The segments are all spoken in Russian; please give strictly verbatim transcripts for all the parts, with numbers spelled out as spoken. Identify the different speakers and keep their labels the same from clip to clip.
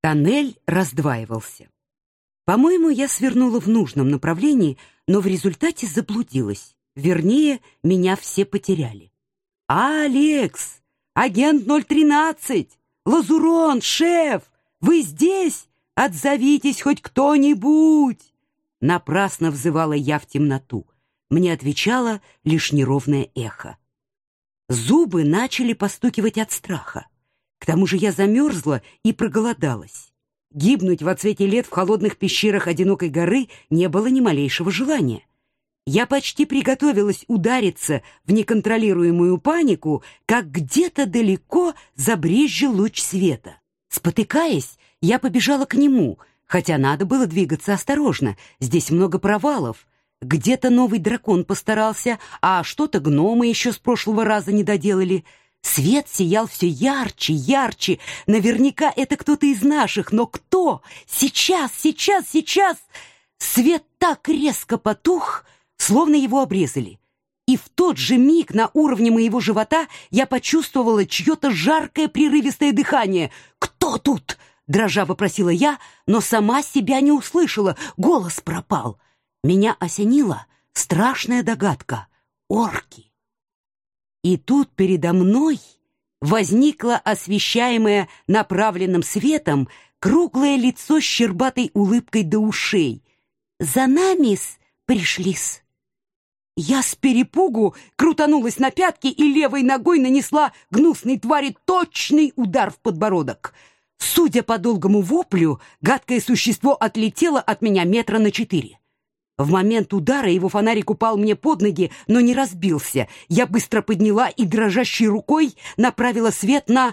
Speaker 1: Тоннель раздваивался. По-моему, я свернула в нужном направлении, но в результате заблудилась. Вернее, меня все потеряли. «Алекс! Агент ноль тринадцать! Лазурон! Шеф! Вы здесь? Отзовитесь хоть кто-нибудь!» Напрасно взывала я в темноту. Мне отвечало лишь неровное эхо. Зубы начали постукивать от страха. К тому же я замерзла и проголодалась. Гибнуть во цвете лет в холодных пещерах одинокой горы не было ни малейшего желания. Я почти приготовилась удариться в неконтролируемую панику, как где-то далеко забрезжил луч света. Спотыкаясь, я побежала к нему, хотя надо было двигаться осторожно, здесь много провалов. Где-то новый дракон постарался, а что-то гномы еще с прошлого раза не доделали. Свет сиял все ярче, ярче. Наверняка это кто-то из наших, но кто? Сейчас, сейчас, сейчас! Свет так резко потух, словно его обрезали. И в тот же миг на уровне моего живота я почувствовала чье-то жаркое прерывистое дыхание. «Кто тут?» — дрожа вопросила я, но сама себя не услышала. Голос пропал. Меня осенила страшная догадка — орки. И тут передо мной возникло освещаемое направленным светом круглое лицо с щербатой улыбкой до ушей. «За нами-с пришли-с». Я с перепугу крутанулась на пятки и левой ногой нанесла гнусной твари точный удар в подбородок. Судя по долгому воплю, гадкое существо отлетело от меня метра на четыре. В момент удара его фонарик упал мне под ноги, но не разбился. Я быстро подняла и дрожащей рукой направила свет на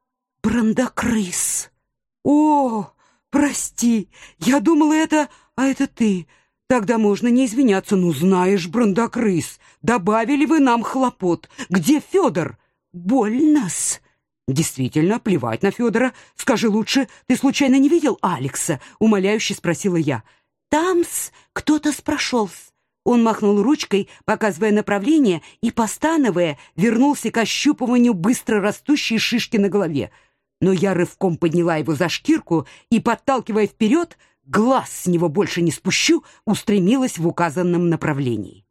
Speaker 1: брандакрыс. «О, прости, я думала, это... А это ты. Тогда можно не извиняться. Ну, знаешь, брандакрыс, добавили вы нам хлопот. Где Федор?» «Больно-с». «Действительно, плевать на Федора. Скажи лучше, ты случайно не видел Алекса?» — умоляюще спросила я. «Там-с кто-то спрошел-с». Он махнул ручкой, показывая направление, и, постановая, вернулся к ощупыванию быстро растущей шишки на голове. Но я рывком подняла его за шкирку и, подталкивая вперед, глаз с него больше не спущу, устремилась в указанном направлении.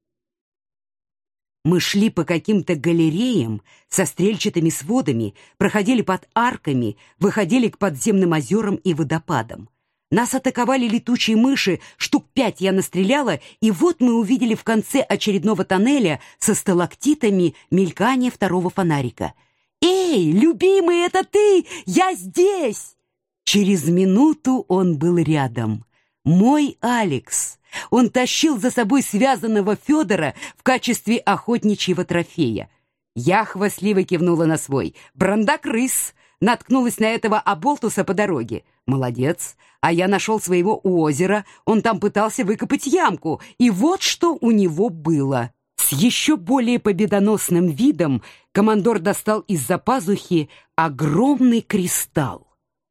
Speaker 1: Мы шли по каким-то галереям со стрельчатыми сводами, проходили под арками, выходили к подземным озерам и водопадам. Нас атаковали летучие мыши, штук пять я настреляла, и вот мы увидели в конце очередного тоннеля со сталактитами мелькание второго фонарика. «Эй, любимый, это ты! Я здесь!» Через минуту он был рядом. Мой Алекс. Он тащил за собой связанного Федора в качестве охотничьего трофея. Я хвастливо кивнула на свой. «Брандакрыс!» Наткнулась на этого оболтуса по дороге. Молодец. А я нашел своего у озера. Он там пытался выкопать ямку. И вот что у него было. С еще более победоносным видом командор достал из-за пазухи огромный кристалл.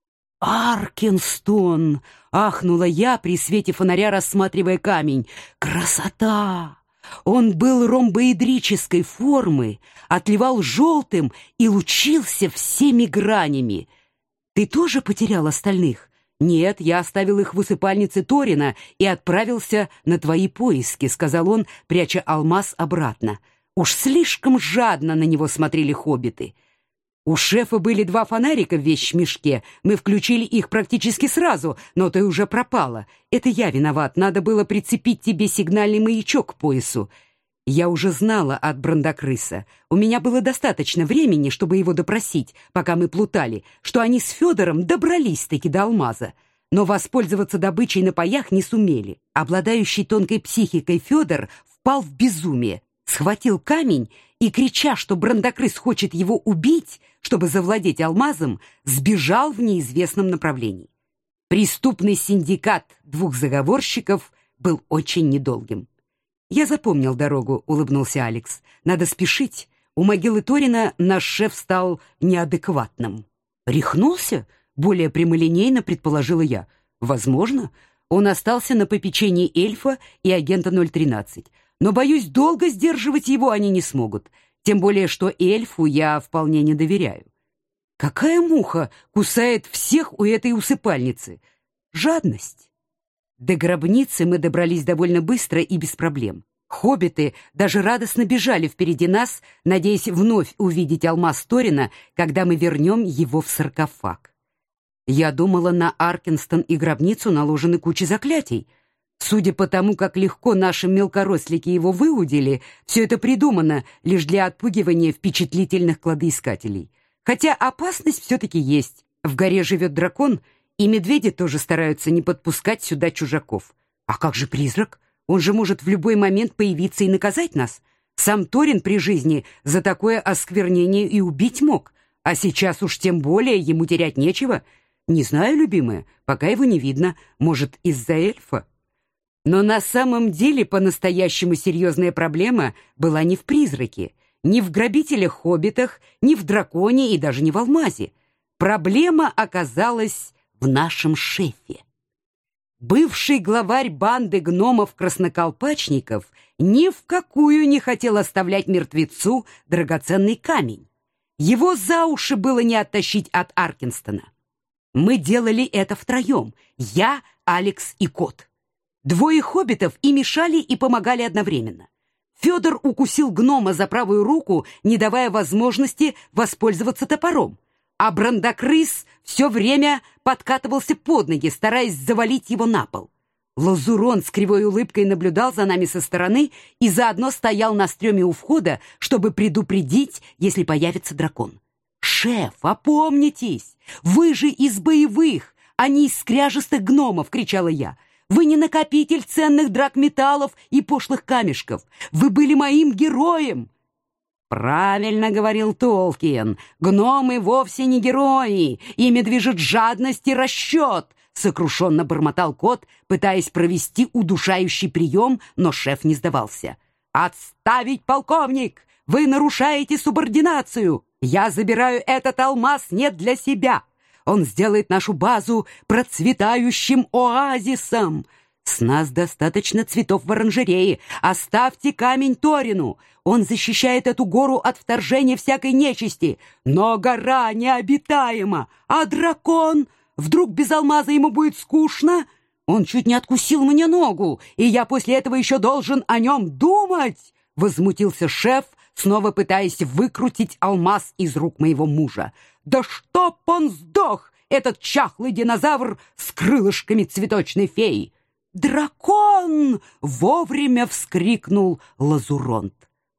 Speaker 1: «Аркенстон!» — ахнула я при свете фонаря, рассматривая камень. «Красота!» Он был ромбоэдрической формы, отливал желтым и лучился всеми гранями. «Ты тоже потерял остальных?» «Нет, я оставил их в усыпальнице Торина и отправился на твои поиски», — сказал он, пряча алмаз обратно. Уж слишком жадно на него смотрели хоббиты. «У шефа были два фонарика в вещмешке. Мы включили их практически сразу, но ты уже пропала. Это я виноват. Надо было прицепить тебе сигнальный маячок к поясу». Я уже знала от брандакрыса. У меня было достаточно времени, чтобы его допросить, пока мы плутали, что они с Федором добрались-таки до алмаза. Но воспользоваться добычей на паях не сумели. Обладающий тонкой психикой Федор впал в безумие, схватил камень и, крича, что брандакрыс хочет его убить, чтобы завладеть алмазом, сбежал в неизвестном направлении. Преступный синдикат двух заговорщиков был очень недолгим. «Я запомнил дорогу», — улыбнулся Алекс. «Надо спешить. У могилы Торина наш шеф стал неадекватным». «Рехнулся?» — более прямолинейно предположила я. «Возможно. Он остался на попечении эльфа и агента ноль тринадцать. Но, боюсь, долго сдерживать его они не смогут. Тем более, что эльфу я вполне не доверяю». Какая муха кусает всех у этой усыпальницы? Жадность. До гробницы мы добрались довольно быстро и без проблем. Хоббиты даже радостно бежали впереди нас, надеясь вновь увидеть алмаз Торина, когда мы вернем его в саркофаг. Я думала, на Аркенстон и гробницу наложены куча заклятий. Судя по тому, как легко наши мелкорослики его выудили, все это придумано лишь для отпугивания впечатлительных кладоискателей. Хотя опасность все-таки есть. В горе живет дракон, и медведи тоже стараются не подпускать сюда чужаков. А как же призрак? Он же может в любой момент появиться и наказать нас. Сам Торин при жизни за такое осквернение и убить мог. А сейчас уж тем более ему терять нечего. Не знаю, любимая, пока его не видно. Может, из-за эльфа? Но на самом деле по-настоящему серьезная проблема была не в призраке, не в грабителях-хоббитах, не в драконе и даже не в алмазе. Проблема оказалась в нашем шефе. Бывший главарь банды гномов-красноколпачников ни в какую не хотел оставлять мертвецу драгоценный камень. Его за уши было не оттащить от Аркенстона. Мы делали это втроем, я, Алекс и кот. Двое хоббитов и мешали, и помогали одновременно. Федор укусил гнома за правую руку, не давая возможности воспользоваться топором, а Брандакрыс все время подкатывался под ноги, стараясь завалить его на пол. Лазурон с кривой улыбкой наблюдал за нами со стороны и заодно стоял на стреме у входа, чтобы предупредить, если появится дракон. «Шеф, опомнитесь! Вы же из боевых, а не из скряжестых гномов!» — кричала я. «Вы не накопитель ценных драгметаллов и пошлых камешков. Вы были моим героем!» «Правильно говорил Толкиен. Гномы вовсе не герои. Ими движет жадность и расчет!» — сокрушенно бормотал кот, пытаясь провести удушающий прием, но шеф не сдавался. «Отставить, полковник! Вы нарушаете субординацию! Я забираю этот алмаз не для себя! Он сделает нашу базу процветающим оазисом! С нас достаточно цветов в оранжерее! Оставьте камень Торину! Он защищает эту гору от вторжения всякой нечисти! Но гора необитаема! А дракон? Вдруг без алмаза ему будет скучно? Он чуть не откусил мне ногу, и я после этого еще должен о нем думать!» Возмутился шеф, снова пытаясь выкрутить алмаз из рук моего мужа. «Да чтоб он сдох, этот чахлый динозавр с крылышками цветочной феи!» «Дракон!» — вовремя вскрикнул Лазуронт.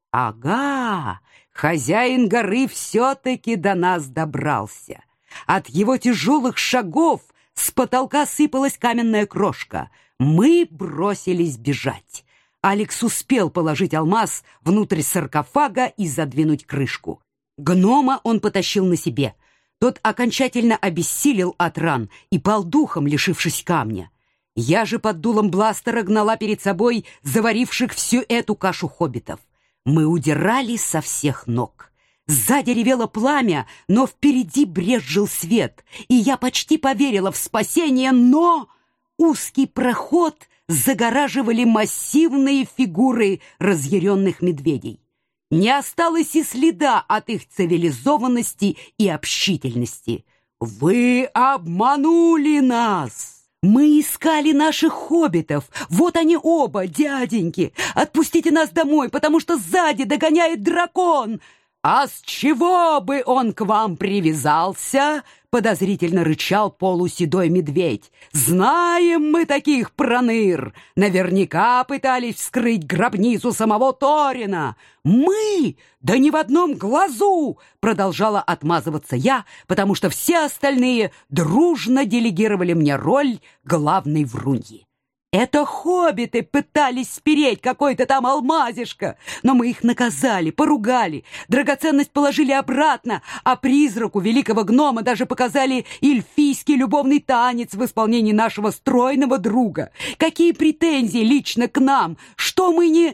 Speaker 1: «Ага, хозяин горы все-таки до нас добрался. От его тяжелых шагов с потолка сыпалась каменная крошка. Мы бросились бежать. Алекс успел положить алмаз внутрь саркофага и задвинуть крышку. Гнома он потащил на себе. Тот окончательно обессилел от ран и пал духом, лишившись камня. Я же под дулом бластера гнала перед собой заваривших всю эту кашу хоббитов. Мы удирали со всех ног. Сзади ревело пламя, но впереди брезжил свет, и я почти поверила в спасение, но узкий проход загораживали массивные фигуры разъяренных медведей. Не осталось и следа от их цивилизованности и общительности. «Вы обманули нас! Мы искали наших хоббитов! Вот они оба, дяденьки! Отпустите нас домой, потому что сзади догоняет дракон!» «А с чего бы он к вам привязался?» — подозрительно рычал полуседой медведь. «Знаем мы таких проныр! Наверняка пытались вскрыть гробницу самого Торина!» «Мы? Да ни в одном глазу!» — продолжала отмазываться я, потому что все остальные дружно делегировали мне роль главной вруньи. Это хоббиты пытались спереть какой-то там алмазишко, но мы их наказали, поругали, драгоценность положили обратно, а призраку великого гнома даже показали эльфийский любовный танец в исполнении нашего стройного друга. Какие претензии лично к нам? Что мы не...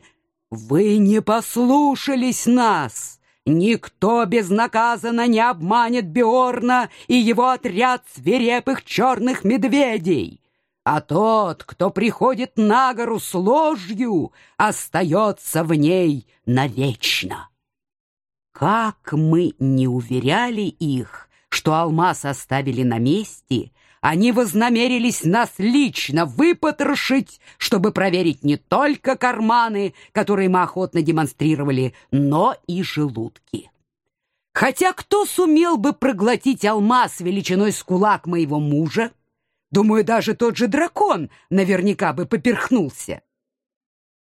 Speaker 1: Вы не послушались нас! Никто безнаказанно не обманет Бьорна и его отряд свирепых черных медведей! А тот, кто приходит на гору с ложью, остается в ней навечно. Как мы не уверяли их, что алмаз оставили на месте, они вознамерились нас лично выпотрошить, чтобы проверить не только карманы, которые мы охотно демонстрировали, но и желудки. Хотя кто сумел бы проглотить алмаз величиной с кулак моего мужа? Думаю, даже тот же дракон наверняка бы поперхнулся.